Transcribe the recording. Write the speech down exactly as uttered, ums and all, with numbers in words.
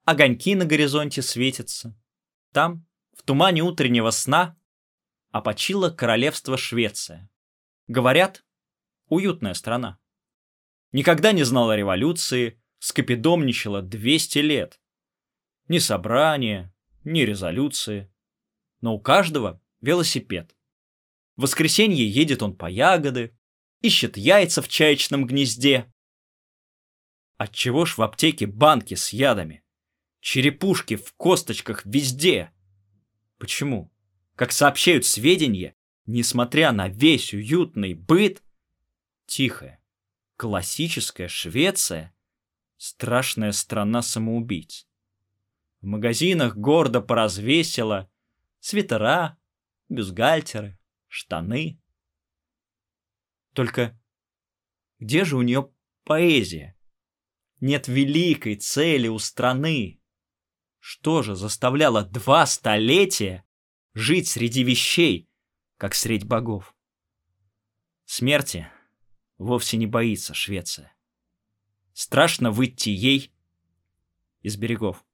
огоньки на горизонте светятся. Там, в тумане утреннего сна, опочило королевство Швеция. Говорят, уютная страна. Никогда не знала революции, скопидомничала двести лет. Ни собрания, ни резолюции. Но у каждого велосипед. В воскресенье едет он по ягоды, ищет яйца в чаечном гнезде. Отчего ж в аптеке банки с ядами? Черепушки в косточках везде. Почему? Как сообщают сведения, несмотря на весь уютный быт, тихая, классическая Швеция — страшная страна самоубийц. В магазинах гордо поразвесила свитера, бюстгальтеры, штаны. Только где же у нее поэзия? Нет великой цели у страны. Что же заставляло два столетия жить среди вещей, как средь богов? Смерти вовсе не боится Швеция. Страшно выйти ей из берегов.